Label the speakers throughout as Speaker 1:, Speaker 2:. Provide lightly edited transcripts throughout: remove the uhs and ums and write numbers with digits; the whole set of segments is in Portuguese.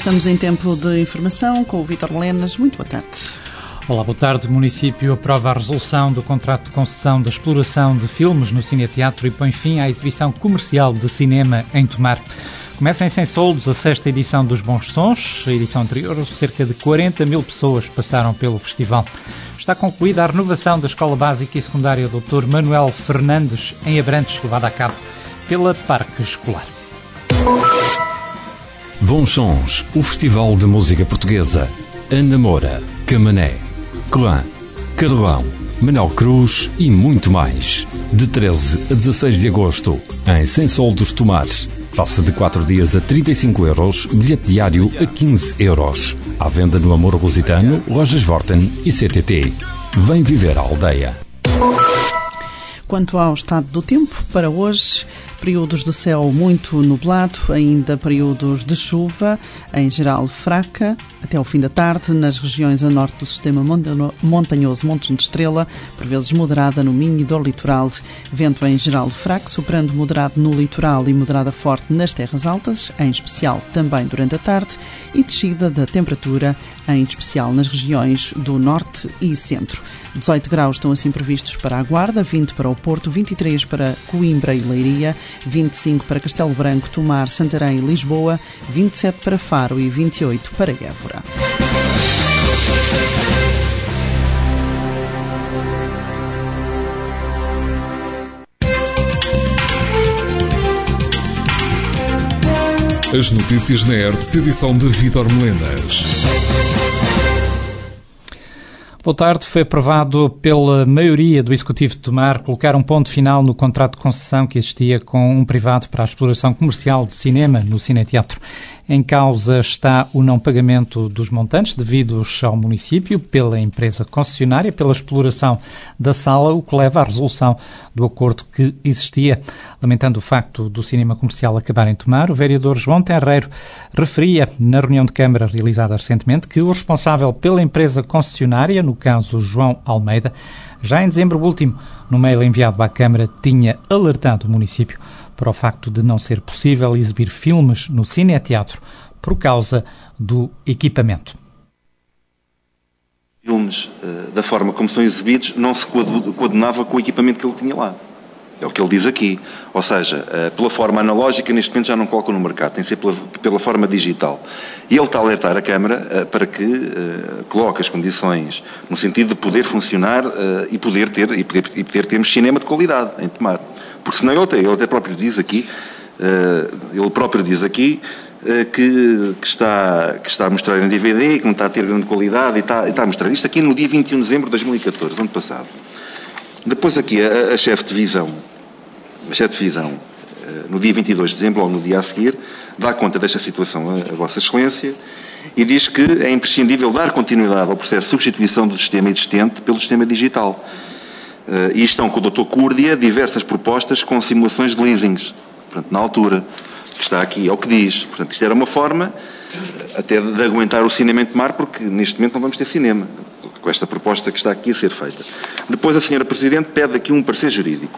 Speaker 1: Estamos em tempo de informação com o Vítor Melenas. Muito boa tarde.
Speaker 2: Olá, boa tarde. O município aprova a resolução do contrato de concessão da exploração de filmes no Cineteatro e põe fim à exibição comercial de cinema em Tomar. Começa em Sensoldos a 6ª edição dos Bons Sons. A edição anterior, cerca de 40 mil pessoas passaram pelo festival. Está concluída a renovação da Escola Básica e Secundária Dr. Manuel Fernandes, em Abrantes, levada a cabo pela Parque Escolar.
Speaker 3: Bons Sons, o Festival de Música Portuguesa. Ana Moura, Camané, Clã, Carlão, Manuel Cruz e muito mais. De 13 a 16 de agosto, em Sensoldos Tomar. Passa de 4 dias a 35 euros, bilhete diário a 15 euros. À venda no Amor Lusitano, Lojas Vorten e CTT. Vem viver a aldeia.
Speaker 1: Quanto ao estado do tempo, para hoje, períodos de céu muito nublado, ainda períodos de chuva, em geral fraca, até ao fim da tarde, nas regiões a norte do sistema montanhoso Montes de Estrela, por vezes moderada no Minho e do litoral. Vento em geral fraco, soprando moderado no litoral e moderada forte nas terras altas, em especial também durante a tarde, e descida da temperatura, em especial nas regiões do norte e centro. 18 graus estão assim previstos para a Guarda, 20 para o Porto, 23 para Coimbra e Leiria, 25 para Castelo Branco, Tomar, Santarém e Lisboa, 27 para Faro e 28 para Évora.
Speaker 4: As notícias na ERTE, edição de Vítor Melenas.
Speaker 2: Boa tarde. Foi aprovado pela maioria do Executivo de Tomar colocar um ponto final no contrato de concessão que existia com um privado para a exploração comercial de cinema no Cineteatro. Em causa está o não pagamento dos montantes devidos ao município pela empresa concessionária pela exploração da sala, o que leva à resolução do acordo que existia. Lamentando o facto do cinema comercial acabar em Tomar, o vereador João Tenreiro referia na reunião de Câmara realizada recentemente que o responsável pela empresa concessionária, no caso João Almeida, já em dezembro último, no mail enviado à Câmara, tinha alertado o município para o facto de não ser possível exibir filmes no Cineteatro por causa do equipamento.
Speaker 5: Filmes, da forma como são exibidos, não se coadunava com o equipamento que ele tinha lá. É o que ele diz aqui. Ou seja, pela forma analógica, neste momento já não colocam no mercado, tem que ser pela forma digital. E ele está a alertar a Câmara para que coloque as condições no sentido de poder funcionar e poder termos cinema de qualidade em Tomar. Porque senão ele até próprio diz aqui, que está a mostrar em DVD, que não está a ter grande qualidade e está a mostrar isto aqui no dia 21 de dezembro de 2014, ano passado. Depois aqui a chefe de divisão, no dia 22 de dezembro, ou no dia a seguir, dá conta desta situação a Vossa Excelência e diz que é imprescindível dar continuidade ao processo de substituição do sistema existente pelo sistema digital. E estão com o Dr. Cúrdia diversas propostas com simulações de leasings. Portanto, na altura, que está aqui, é o que diz. Portanto, isto era uma forma até de aguentar o cinema em Tomar, porque neste momento não vamos ter cinema, com esta proposta que está aqui a ser feita. Depois a Sra. Presidente pede aqui um parecer jurídico.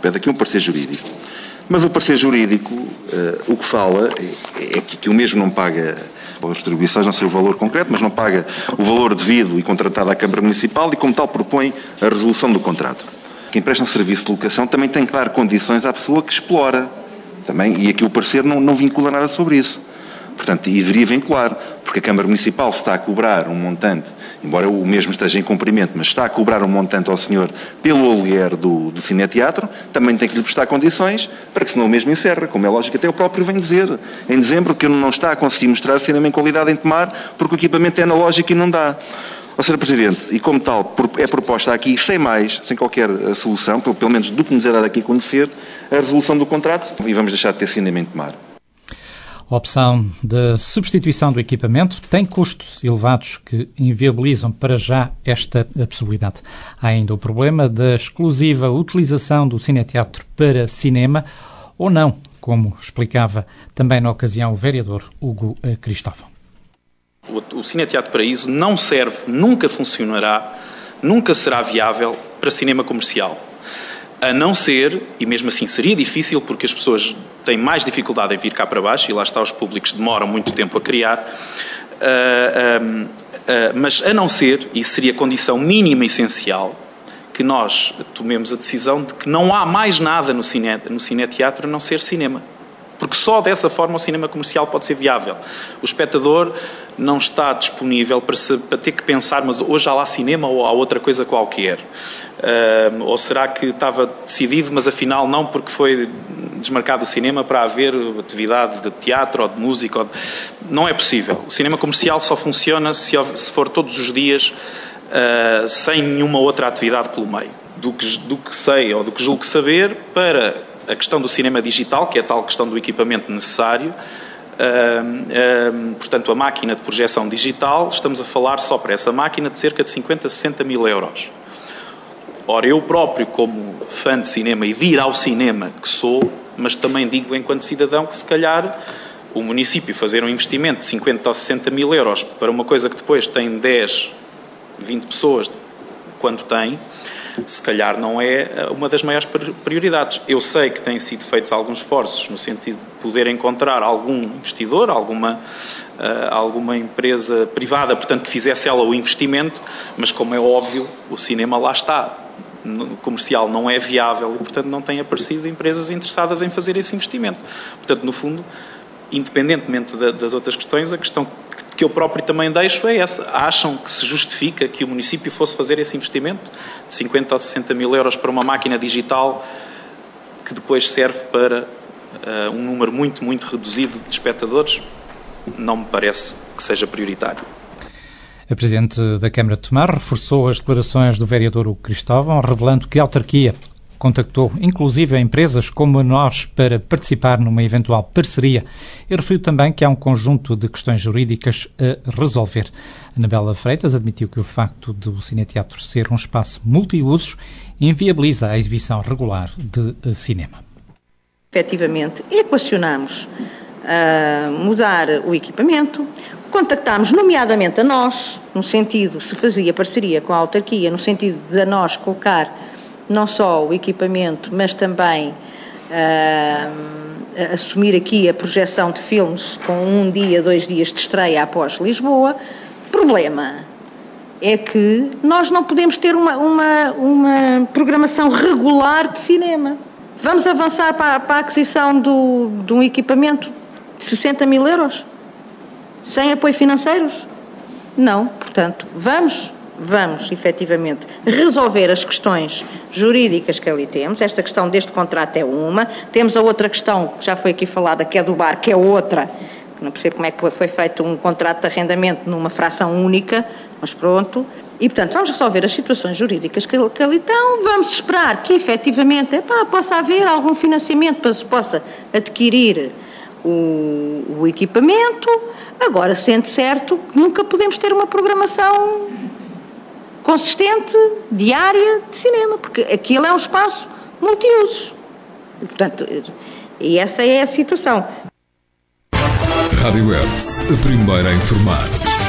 Speaker 5: Mas o parecer jurídico, o que fala é que o mesmo não paga as distribuições, não sei o valor concreto, mas não paga o valor devido e contratado à Câmara Municipal e, como tal, propõe a resolução do contrato. Quem presta um serviço de locação também tem que dar condições à pessoa que explora. Também, e aqui o parecer não vincula nada sobre isso. Portanto, e deveria vincular, porque a Câmara Municipal está a cobrar um montante, embora o mesmo esteja em cumprimento, mas está a cobrar um montante ao senhor pelo aluguer do Cineteatro, também tem que lhe prestar condições para que senão o mesmo encerra. Como é lógico, até o próprio vem dizer em dezembro que não está a conseguir mostrar cinema em qualidade em Tomar porque o equipamento é analógico e não dá. Ó, Sr. Presidente, e como tal, é proposta aqui, sem qualquer solução, pelo menos do que nos é dado aqui a conhecer, a resolução do contrato e vamos deixar de ter cinema em Tomar.
Speaker 2: A opção da substituição do equipamento tem custos elevados que inviabilizam para já esta possibilidade. Há ainda o problema da exclusiva utilização do Cineteatro para cinema ou não, como explicava também na ocasião o vereador Hugo Cristóvão.
Speaker 6: O Cineteatro Paraíso não serve, nunca funcionará, nunca será viável para cinema comercial. A não ser, e mesmo assim seria difícil, porque as pessoas têm mais dificuldade em vir cá para baixo, e lá está, os públicos demoram muito tempo a criar, mas a não ser, e seria condição mínima e essencial, que nós tomemos a decisão de que não há mais nada no cineteatro a não ser cinema. Porque só dessa forma o cinema comercial pode ser viável. O espectador não está disponível para ter que pensar, mas hoje há lá cinema ou há outra coisa qualquer. Ou será que estava decidido, mas afinal não, porque foi desmarcado o cinema para haver atividade de teatro ou de música. Não é possível. O cinema comercial só funciona se for todos os dias sem nenhuma outra atividade pelo meio. Do que sei ou do que julgo saber, para a questão do cinema digital, que é a tal questão do equipamento necessário, portanto, a máquina de projeção digital, estamos a falar só para essa máquina de cerca de 50 a 60 mil euros. Ora, eu próprio, como fã de cinema e de ir ao cinema que sou, mas também digo enquanto cidadão que se calhar o município fazer um investimento de 50 ou 60 mil euros para uma coisa que depois tem 10, 20 pessoas, quando tem, se calhar não é uma das maiores prioridades. Eu sei que têm sido feitos alguns esforços no sentido de poder encontrar algum investidor, alguma empresa privada, portanto, que fizesse ela o investimento, mas como é óbvio, o cinema lá está. O comercial não é viável e, portanto, não têm aparecido empresas interessadas em fazer esse investimento. Portanto, no fundo, independentemente das outras questões, a questão que eu próprio também deixo é essa. Acham que se justifica que o município fosse fazer esse investimento de 50 ou 60 mil euros para uma máquina digital que depois serve para um número muito, muito reduzido de espectadores? Não me parece que seja prioritário.
Speaker 2: A Presidente da Câmara de Tomar reforçou as declarações do vereador Hugo Cristóvão, revelando que a autarquia contactou inclusive a empresas como a nós para participar numa eventual parceria e referiu também que há um conjunto de questões jurídicas a resolver. Anabela Freitas admitiu que o facto de o cineteatro ser um espaço multiusos inviabiliza a exibição regular de cinema.
Speaker 7: Efetivamente, equacionamos mudar o equipamento, contactámos nomeadamente a nós, no sentido, se fazia parceria com a autarquia, no sentido de a nós colocar não só o equipamento, mas também assumir aqui a projeção de filmes com 1 dia, 2 dias de estreia após Lisboa. O problema é que nós não podemos ter uma programação regular de cinema. Vamos avançar para a aquisição de um equipamento de 60 mil euros? Sem apoio financeiros? Não. Portanto, vamos, efetivamente, resolver as questões jurídicas que ali temos. Esta questão deste contrato é uma. Temos a outra questão, que já foi aqui falada, que é do bar, que é outra. Não percebo como é que foi feito um contrato de arrendamento numa fração única, mas pronto. E, portanto, vamos resolver as situações jurídicas que ali estão. Vamos esperar que, efetivamente, possa haver algum financiamento para se possa adquirir o equipamento. Agora, sendo certo, nunca podemos ter uma programação consistente, diária, de cinema, porque aquilo é um espaço multiusos. Portanto, e essa é a situação.
Speaker 4: Rádio Hertz, a primeira a informar.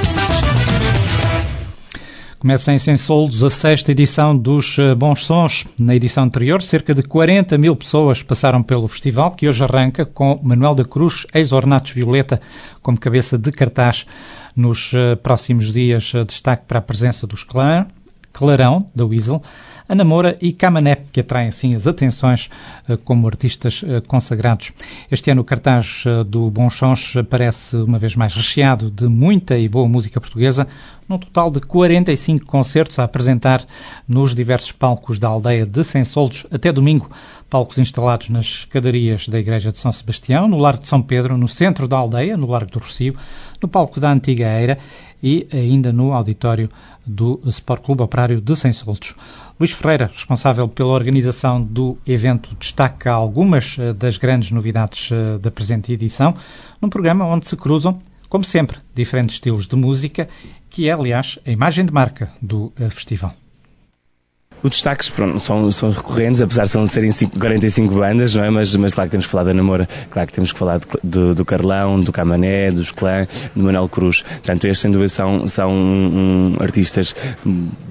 Speaker 2: Começa em Sensoldos a 6ª edição dos Bons Sons. Na edição anterior, cerca de 40 mil pessoas passaram pelo festival, que hoje arranca com Manuel da Cruz, ex-Ornatos Violeta, como cabeça de cartaz. Nos próximos dias, destaque para a presença dos Clarão, da Weasel, Ana Moura e Camané, que atraem assim as atenções como artistas consagrados. Este ano o cartaz do Bons Sons parece uma vez mais recheado de muita e boa música portuguesa, num total de 45 concertos a apresentar nos diversos palcos da aldeia de Sensoldos até domingo. Palcos instalados nas escadarias da Igreja de São Sebastião, no Largo de São Pedro, no centro da aldeia, no Largo do Rocio, no palco da Antiga Eira e ainda no auditório do Sport Clube Operário de Sensoldos. Luís Ferreira, responsável pela organização do evento, destaca algumas das grandes novidades da presente edição, num programa onde se cruzam, como sempre, diferentes estilos de música, que é, aliás, a imagem de marca do festival.
Speaker 8: Os destaques, pronto, são recorrentes, apesar de serem 45 bandas, não é? Mas claro que temos que falar da Namora, claro que temos que falar do Carlão, do Camané, dos Clã, do Manuel Cruz. Portanto, estes, sem dúvida, são artistas de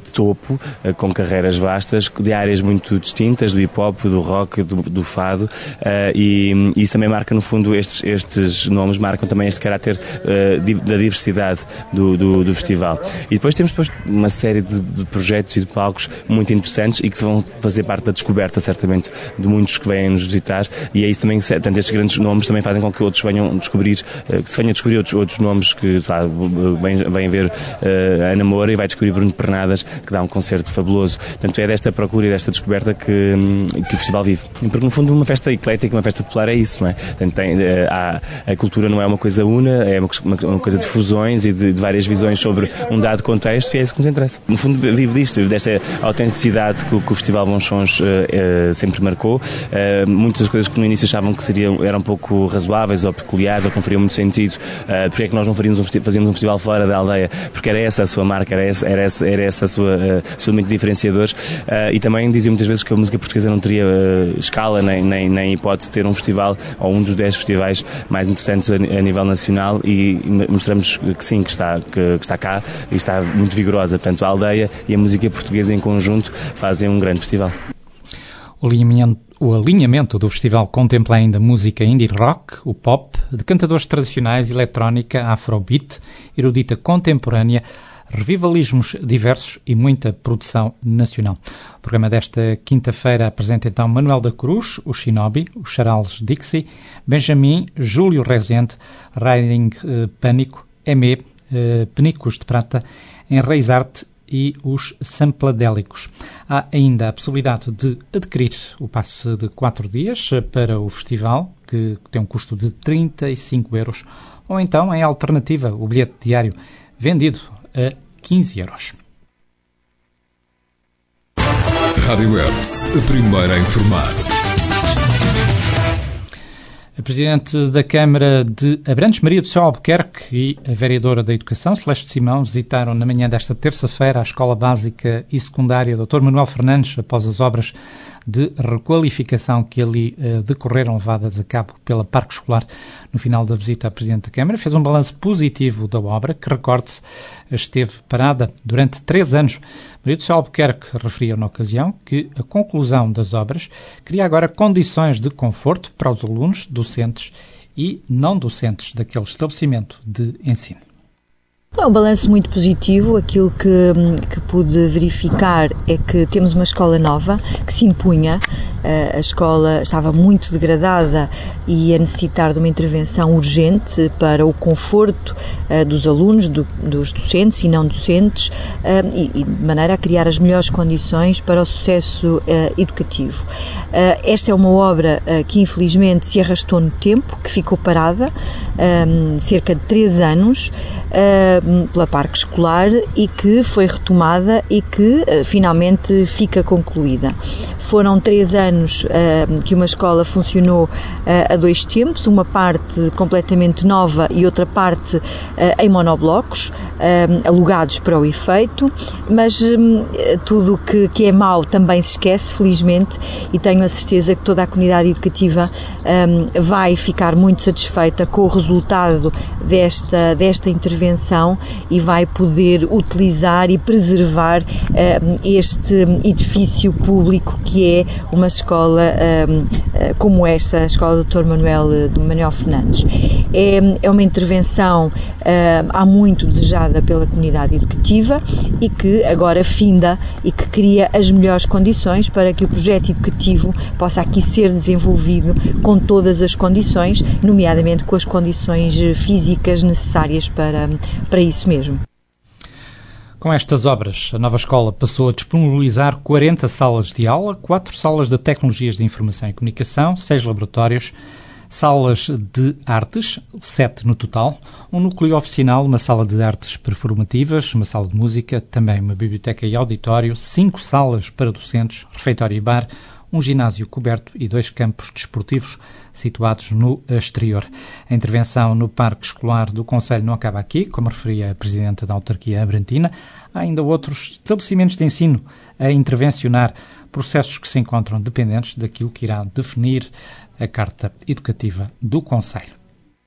Speaker 8: topo, com carreiras vastas, de áreas muito distintas, do hip-hop, do rock, do fado, e isso também marca, no fundo, estes nomes marcam também este caráter da diversidade do festival. E depois temos uma série de projetos e de palcos muito interessantes e que vão fazer parte da descoberta, certamente, de muitos que vêm nos visitar, e é isso também, portanto, estes grandes nomes também fazem com que outros venham descobrir, que se venham a descobrir outros nomes, que sabe, vem ver a Ana Moura e vai descobrir Bruno Pernadas, que dá um concerto fabuloso. Portanto, é desta procura e desta descoberta que o festival vive. Porque, no fundo, uma festa eclética, uma festa popular é isso, não é? Portanto, a cultura não é uma coisa una, é uma coisa de fusões e de várias visões sobre um dado contexto, e é isso que nos interessa. No fundo, vive disto, vive desta autenticidade que o Festival Bons Sons sempre marcou. Muitas das coisas que no início achavam que eram um pouco razoáveis ou peculiares ou que não fariam muito sentido, porque é que nós não fazíamos um festival fora da aldeia, porque era essa a sua marca, era essa a sua elemento diferenciador, e também dizia muitas vezes que a música portuguesa não teria escala nem hipótese de ter um festival ou um dos 10 festivais mais interessantes a nível nacional, e mostramos que sim, que está cá e está muito vigorosa. Portanto, a aldeia e a música portuguesa em conjunto fazem um grande festival.
Speaker 2: O alinhamento do festival contempla ainda música indie rock, o pop, de cantadores tradicionais, eletrónica, afrobeat, erudita contemporânea, revivalismos diversos e muita produção nacional. O programa desta quinta-feira apresenta então Manuel da Cruz, o Shinobi, o Charles Dixie, Benjamin, Júlio Rezende, Riding Pânico, Emé, Penicos de Prata, Enraizarte e os Sampladélicos. Há ainda a possibilidade de adquirir o passe de 4 dias para o festival, que tem um custo de 35 €, ou então, em alternativa, o bilhete diário vendido a 15 €.
Speaker 4: Rádio Hertz, a primeira a informar.
Speaker 2: A Presidente da Câmara de Abrantes, Maria do Céu Albuquerque, e a Vereadora da Educação, Celeste Simão, visitaram na manhã desta terça-feira a Escola Básica e Secundária Dr. Manuel Fernandes, após as obras de requalificação que ali decorreram, levadas a cabo pela Parque Escolar. No final da visita, a Presidente da Câmara fez um balanço positivo da obra, que, recorde-se, esteve parada durante 3 anos. Maria do Céu Albuquerque referia na ocasião que a conclusão das obras cria agora condições de conforto para os alunos, docentes e não docentes daquele estabelecimento de ensino.
Speaker 9: É um balanço muito positivo. Aquilo que pude verificar é que temos uma escola nova que se impunha. A escola estava muito degradada e a necessitar de uma intervenção urgente para o conforto dos alunos, dos docentes e não docentes, e de maneira a criar as melhores condições para o sucesso educativo. Esta é uma obra que infelizmente se arrastou no tempo, que ficou parada cerca de 3 anos pela Parque Escolar, e que foi retomada e que finalmente fica concluída. Foram 3 anos que uma escola funcionou a 2 tempos, uma parte completamente nova e outra parte em monoblocos, alugados para o efeito, mas tudo que é mau também se esquece, felizmente, e tenho a certeza que toda a comunidade educativa vai ficar muito satisfeita com o resultado desta intervenção e vai poder utilizar e preservar este edifício público que é uma escola como esta, a Escola Dr. Manuel Fernandes. É uma intervenção há muito desejada pela comunidade educativa e que agora finda e que cria as melhores condições para que o projeto educativo possa aqui ser desenvolvido com todas as condições, nomeadamente com as condições físicas necessárias para isso mesmo.
Speaker 2: Com estas obras, a nova escola passou a disponibilizar 40 salas de aula, 4 salas de tecnologias de informação e comunicação, 6 laboratórios, salas de artes, 7 no total, um núcleo oficinal, uma sala de artes performativas, uma sala de música, também uma biblioteca e auditório, 5 salas para docentes, refeitório e bar, um ginásio coberto e 2 campos desportivos situados no exterior. A intervenção no Parque Escolar do Concelho não acaba aqui, como referia a Presidenta da Autarquia Abrantina. Há ainda outros estabelecimentos de ensino a intervencionar, processos que se encontram dependentes daquilo que irá definir a Carta Educativa do Concelho.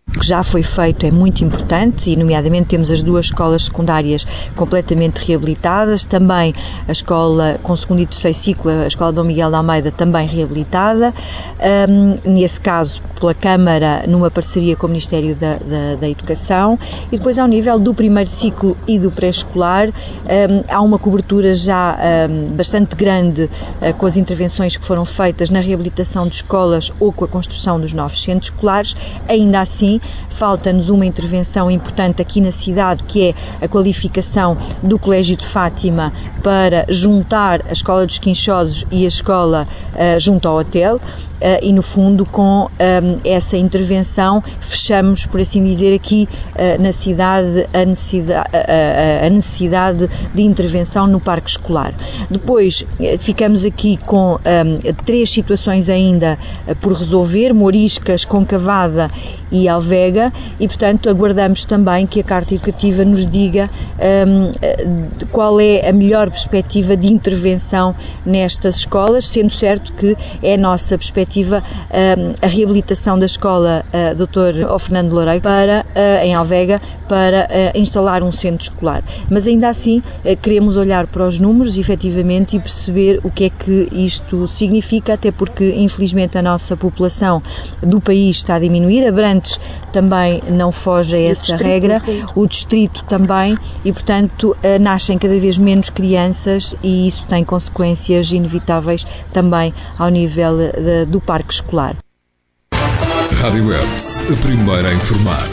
Speaker 9: O que já foi feito é muito importante e, nomeadamente, temos as 2 escolas secundárias completamente reabilitadas, também a escola com 2º e 3º ciclo, a escola Dom Miguel de Almeida, também reabilitada, nesse caso pela Câmara, numa parceria com o Ministério da Educação, e depois ao nível do 1º ciclo e do pré-escolar, há uma cobertura já bastante grande com as intervenções que foram feitas na reabilitação de escolas ou com a construção dos novos centros escolares. Ainda assim, falta-nos uma intervenção importante aqui na cidade, que é a qualificação do Colégio de Fátima para juntar a Escola dos Quinchosos e a escola junto ao hotel, e no fundo com essa intervenção fechamos, por assim dizer, aqui na cidade a necessidade de intervenção no parque escolar. Depois ficamos aqui com 3 situações ainda por resolver: Mouriscas, Concavada e Alvega, e portanto aguardamos também que a Carta Educativa nos diga qual é a melhor perspectiva de intervenção nestas escolas, sendo certo que é a nossa perspectiva a reabilitação da escola Dr. Fernando Loureiro em Alvega para instalar um centro escolar. Mas ainda assim queremos olhar para os números efetivamente e perceber o que é que isto significa, até porque infelizmente a nossa população do país está a diminuir, Abrantes também não foge a essa regra, o distrito também, e portanto nascem cada vez menos crianças e isso tem consequências inevitáveis também ao nível do parque escolar.
Speaker 4: Rádio Hertz, a primeira a informar.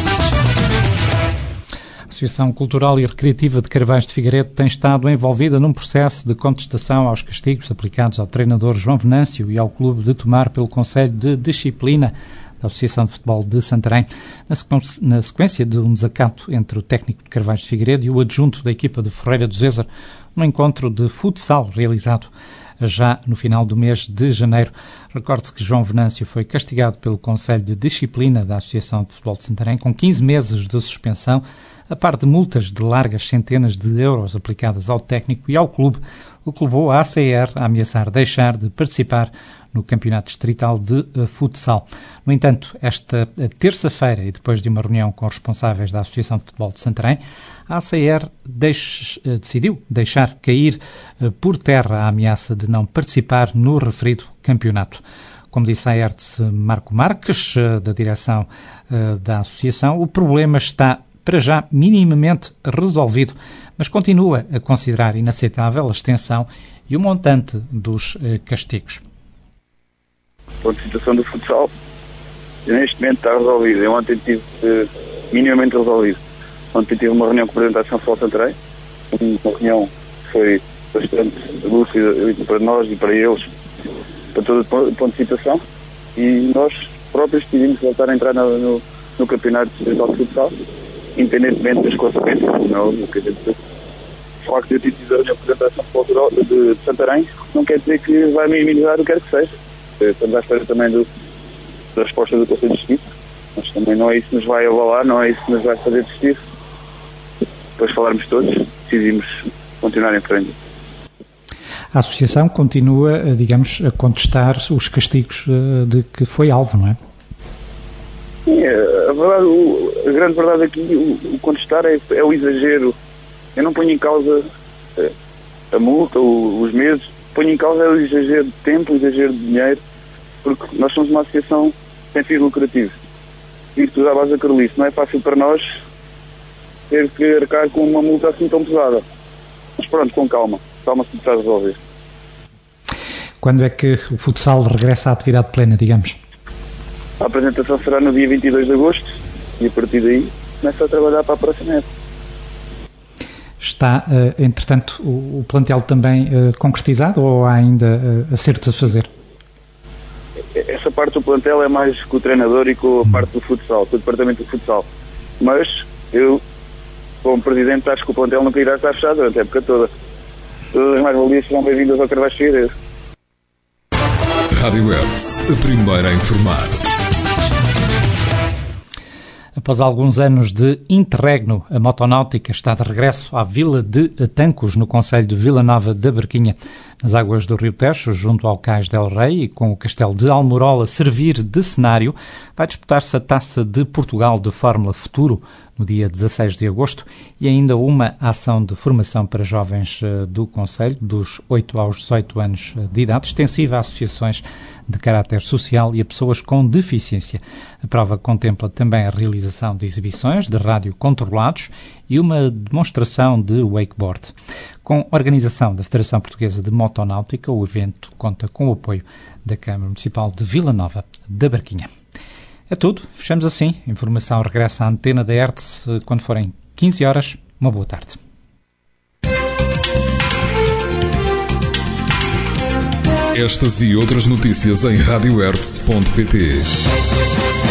Speaker 2: A Associação Cultural e Recreativa de Carvalhais de Figueiredo tem estado envolvida num processo de contestação aos castigos aplicados ao treinador João Venâncio e ao Clube de Tomar pelo Conselho de Disciplina da Associação de Futebol de Santarém, na sequência de um desacato entre o técnico de Carvalhais de Figueiredo e o adjunto da equipa de Ferreira do Zézer, num encontro de futsal realizado já no final do mês de janeiro. Recorde-se que João Venâncio foi castigado pelo Conselho de Disciplina da Associação de Futebol de Santarém com 15 meses de suspensão, a par de multas de largas centenas de euros aplicadas ao técnico e ao clube, o que levou a ACR a ameaçar deixar de participar no Campeonato Distrital de Futsal. No entanto, esta terça-feira, e depois de uma reunião com os responsáveis da Associação de Futebol de Santarém, a ACR decidiu deixar cair por terra a ameaça de não participar no referido campeonato. Como disse a Hertz Marco Marques, da direção da Associação, o problema está para já minimamente resolvido, mas continua a considerar inaceitável a extensão e o montante dos castigos.
Speaker 10: A situação do futsal neste momento está resolvida. Eu ontem tive minimamente resolvido. Ontem tive uma reunião com a Representação Futebol Santarém, uma reunião que foi bastante lúcida para nós e para eles, para todo o ponto de situação, e nós próprios decidimos voltar a entrar no Campeonato Distrital de Futsal, independentemente das consequências. Não, o facto de eu ter tido a representação de Santarém não quer dizer que vai minimizar o que quer que seja. Estamos à espera também da resposta do Conselho de Justiça, mas também não é isso que nos vai avalar, não é isso que nos vai fazer desistir. Depois falarmos todos, decidimos continuar em frente.
Speaker 2: A Associação continua, digamos, a contestar os castigos de que foi alvo, não é?
Speaker 10: Sim, a grande verdade aqui, o contestar é o exagero. Eu não ponho em causa a multa, os meses, ponho em causa o exagero de tempo, o exagero de dinheiro, porque nós somos uma associação sem fins lucrativos. Isso tudo à base da Carolice. Não é fácil para nós ter que arcar com uma multa assim tão pesada. Mas pronto, com calma. Calma-se está a resolver.
Speaker 2: Quando é que o futsal regressa à atividade plena, digamos?
Speaker 10: A apresentação será no dia 22 de agosto e a partir daí começa a trabalhar para a próxima época.
Speaker 2: Está, entretanto, o plantel também concretizado ou há ainda acertos a fazer?
Speaker 10: Essa parte do plantel é mais com o treinador e com a parte do futsal, com o departamento do futsal. Mas eu, como presidente, acho que o plantel nunca irá estar fechado durante a época toda. Todas as mais-valias serão bem-vindas ao Carvalhais de Figueiredo.
Speaker 4: Rádio Hertz, a primeira a informar.
Speaker 2: Após alguns anos de interregno, a motonáutica está de regresso à Vila de Tancos, no concelho de Vila Nova da Barquinha. Nas águas do Rio Tejo, junto ao Cais del Rei e com o Castelo de Almorola a servir de cenário, vai disputar-se a Taça de Portugal de Fórmula Futuro no dia 16 de agosto e ainda uma ação de formação para jovens do Concelho, dos 8 aos 18 anos de idade, extensiva a associações de caráter social e a pessoas com deficiência. A prova contempla também a realização de exibições de rádio controlados e uma demonstração de wakeboard. Com a organização da Federação Portuguesa de Motonáutica, o evento conta com o apoio da Câmara Municipal de Vila Nova da Barquinha. É tudo. Fechamos assim. A informação regressa à antena da Hertz quando forem 15 horas. Uma boa tarde.
Speaker 4: Estas e outras notícias em radiohertz.pt.